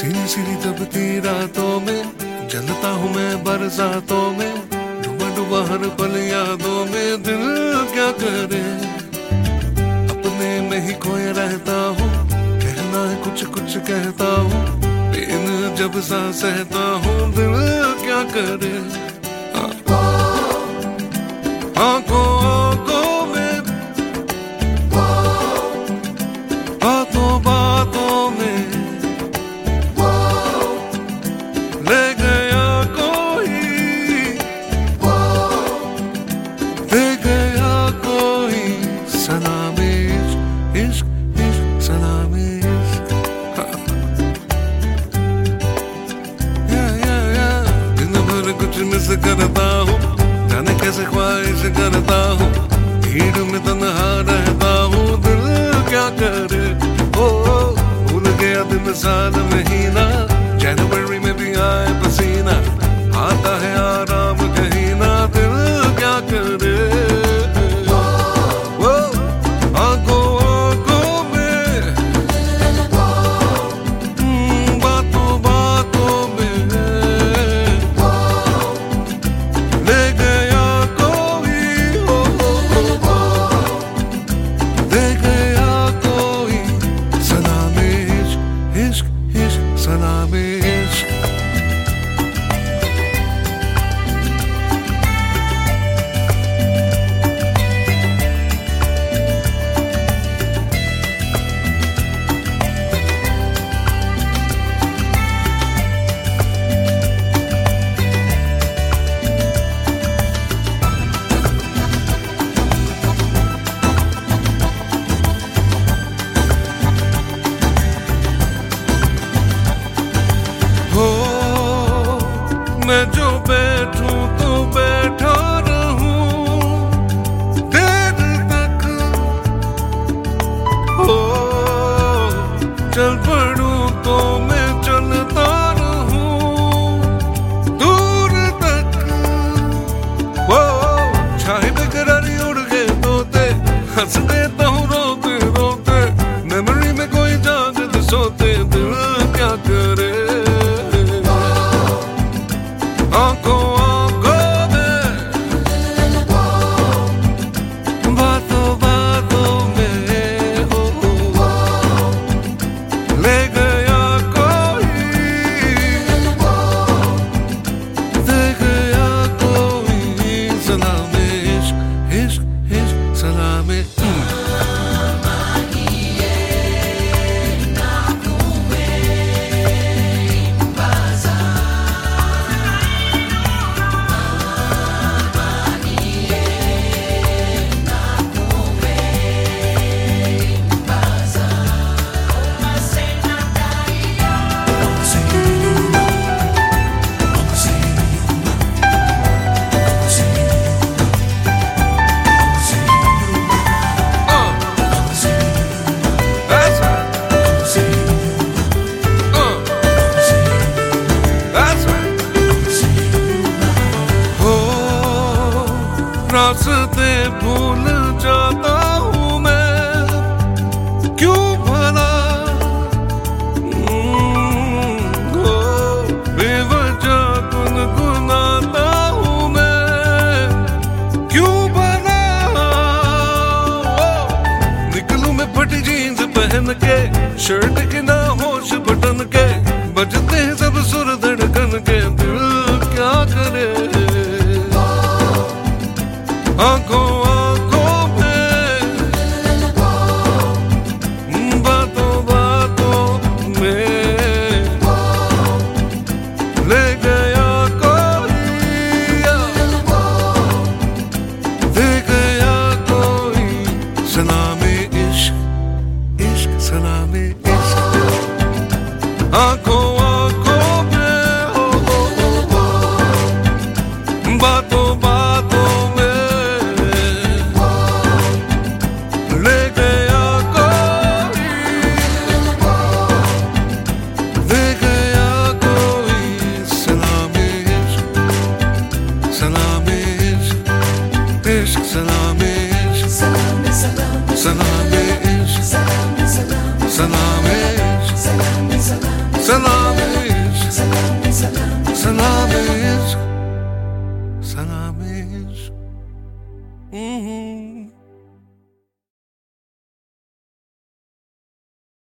सीनी सीनी दबती रातों में जलता हूँ मैं बरसातों में, डूबा डूबा हर पल यादों में। दिल क्या करे, अपने में ही खोया रहता हूँ, कहना है कुछ कुछ कहता हूँ, लेकिन जब सा सहता हूँ। दिल क्या करे, आंखों आंखों में, बातों बातों में ले गया कोई, दे गया कोई सलामी इश्क, इश्क सलामी इश्क। दिन भर कुछ मिस करता हूँ, जाने कैसे ख्वाहिश करता हूँ, भीड़ में तन्हा रहता हूँ। दिल क्या करे, ओ भूल गया दिन साल महीना, जनवरी में भी आए पसीना, आता है आराम कहीं ना। दिल क्या करे, ओ आंखों आंखों में, बातों बातों में ले गया कोई, दे गया कोई सलामी इश्क, इश्क इश्क सलामी इश्क। मैं जो बैठूं तो बैठा रहूं देर तक, हो चल पड़ूं तो मैं चलता रहूं दूर तक। वो छाए बेकरारी उड़ गए तोते, हंस देता हूँ रोते रोते, मेमोरी में कोई जागते सोते। दिल क्या करे, आंखों आंखों में, बातों बातों में ले गया कोई, दे गया कोई सलामी इश्क, इश्क इश्क सलामी। रास्ते भूल जाता हूँ मैं, क्यों भला बेवजह गुनगुनाता हूँ मैं, क्यों भला निकलूं मैं फटी जीन्स पहन के, शर्ट के ना होश बटन के, बजते हैं सब सुर धड़कन के। दिल क्या करे, आंखों आंखों में, बातों बातों में ले गया कोई, दे गया कोई सलामी इश्क, इश्क सलामी इश्क। आंखों आंखों में, बातों बातों में ले गया कोई, दे गया कोई सलामी इश्क, सलामी इश्क, इश्क सलामी इश्क, सलामी सलामी इश्क, सलामी सलामी इश्क, सलामी सलामी सलाम इश्क, सलाम इश्क, सलाम इश्क।